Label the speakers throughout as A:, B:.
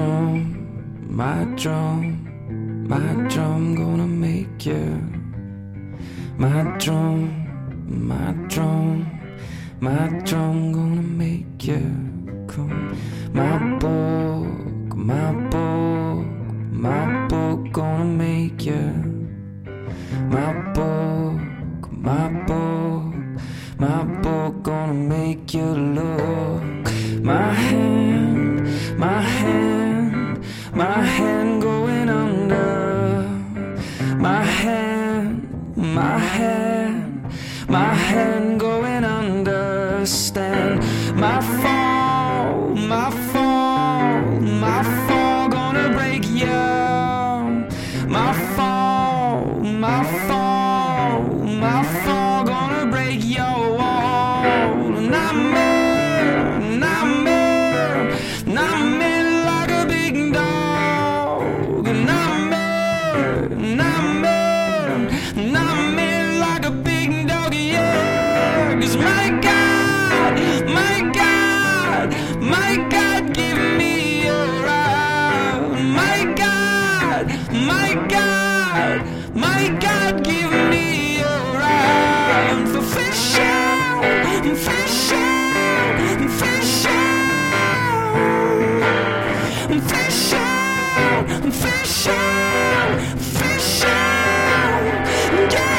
A: drum gonna make you. My drum gonna make you come. My book gonna make you. My book gonna make you look. My hand going under. My hand going understand. My fall gonna break you. My fall gonna break your wall. Not me like a big dog. Not me like a big dog, yeah. 'Cause my God, give me a ride. My God, give me a ride. For fish out, fish out, fish out, fish out, fish out, fish out, yeah.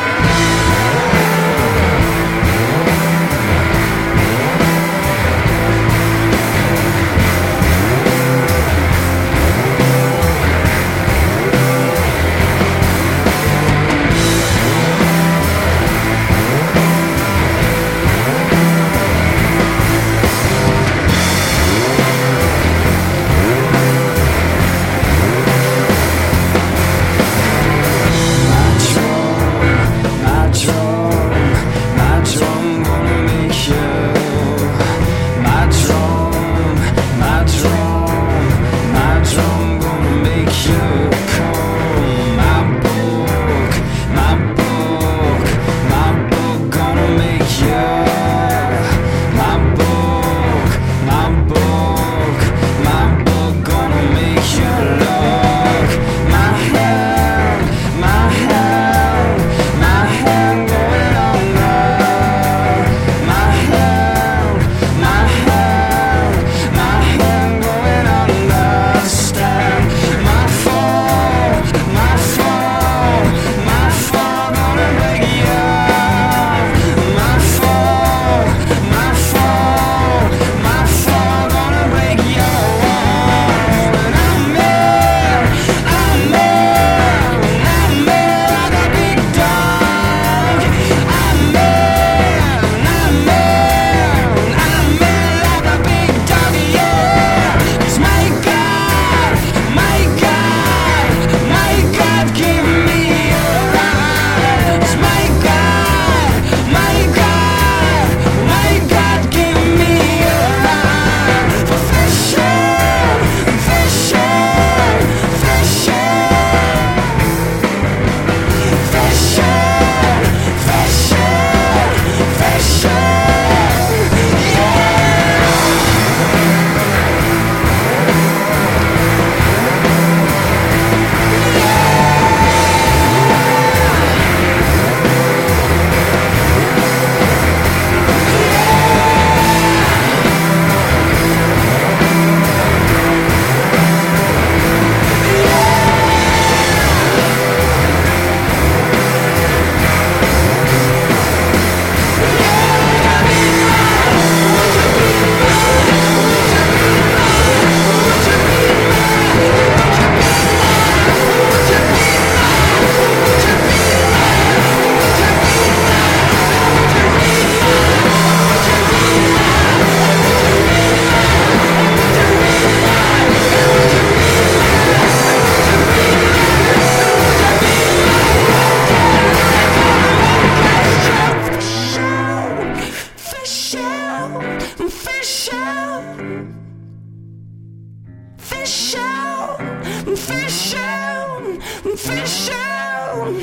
A: Fish out,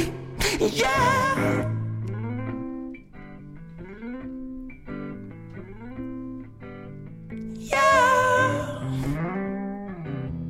A: yeah. Yeah.